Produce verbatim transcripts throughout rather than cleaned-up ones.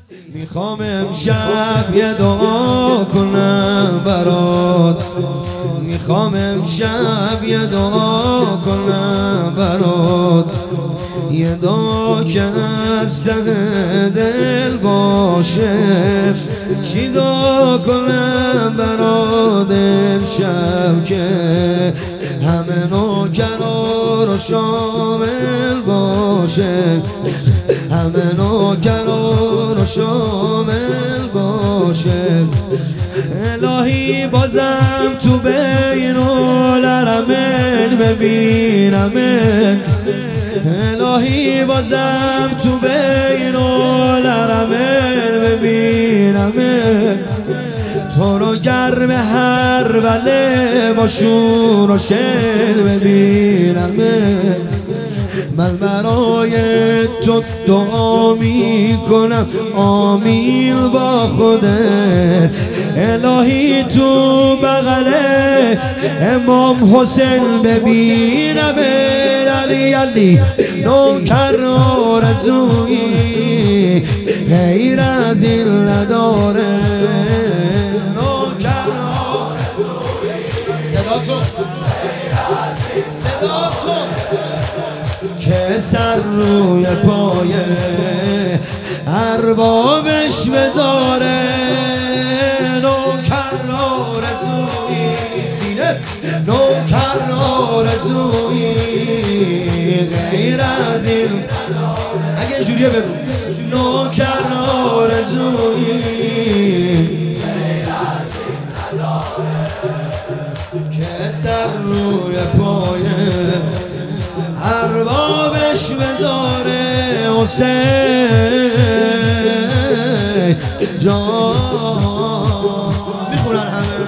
میخوام امشب یه دعا کنم برات، میخوام امشب یه دعا کنم برات، یه دعا که از ته دل باشه. چی دعا کنم برات امشب که همه نوکرا رو شامل باشه، همه نوکرا رو شامل باشه. الهی بازم تو بین الحرمین ببینمت، الهی بازم تو بین الحرمین ببینمت، تو رو گرم هر وله با شور و شل ببینمت. من برای تو دعا می کنم آمین با خودت. الهی تو بغل امام حسین ببینم، علی علی نوکر آرزویی غیر از این نداره. نوکر آرزویی صداتون صداتون که سر روی پای اربابش بذاره. نوکر آرزویی سینه، نوکر آرزویی غیر از این اگه اینجوریه بگو. نوکر آرزویی غیر از این نداره که سر روی پای اربابش بذاره. حسین جان میخونن همه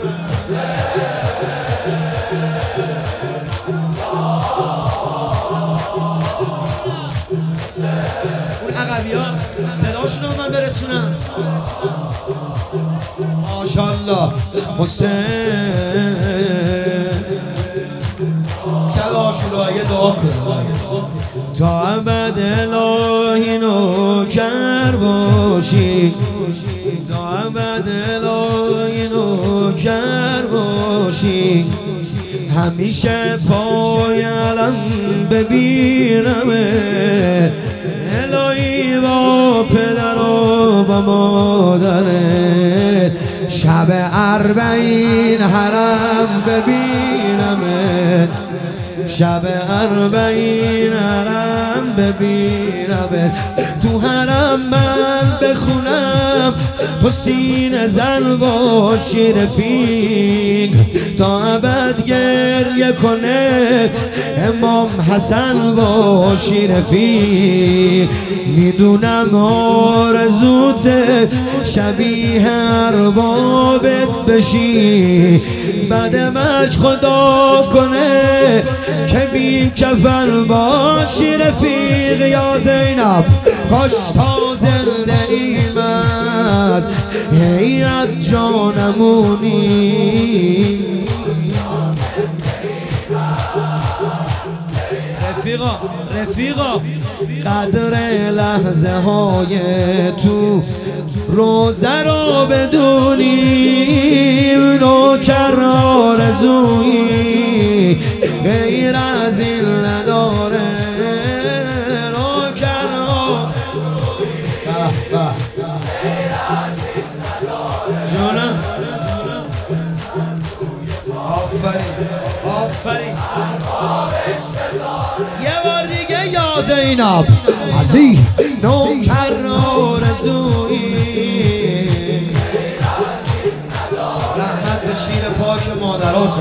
اون عقبی ها صداشون رو من برسونم. ماشالله حسین شب عاشورا یه دعا کن تا ابد الهی نوکر باشی، تا ابد الهی نوکر باشی. همیشه پای علم ببینم، الهی با پدر و با مادرت شب اربعین حرم ببینمت، شب اربعین حرم ببینمت. تو حرم من بخونم تو سینه زن باشی رفیق، تا ابد گریه کنه امام حسن باشی رفیق. میدونم آرزوته شبیه اربابت بشی، بعد مرگ خدا کنه که بی کفن باشی رفیق. یا زینب کاش تا زنده ایم از حیرت جانمونی. رفیقا رفیقا قدر لحظه های تو روزه رو بدونیم. نوکر آرزویی غیر از این نداره. نوکر آرزویی غیر از این نداره. جانم آفرین آفرین. یه بار دیگه یا زینب علی نوکر آرزویی. رحمت به شیر پاک مادراتون.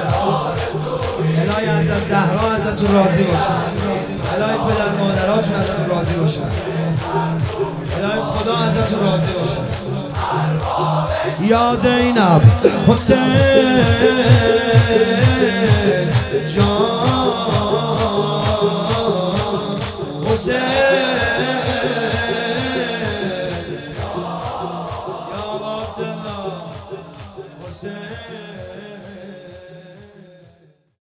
الهی حضرت زهرا ازتون راضی باشن، الهی پدر مادراتون ازتون راضی باشن، الهی خدا ازتون راضی باشن. یا زینب حسین جان حسین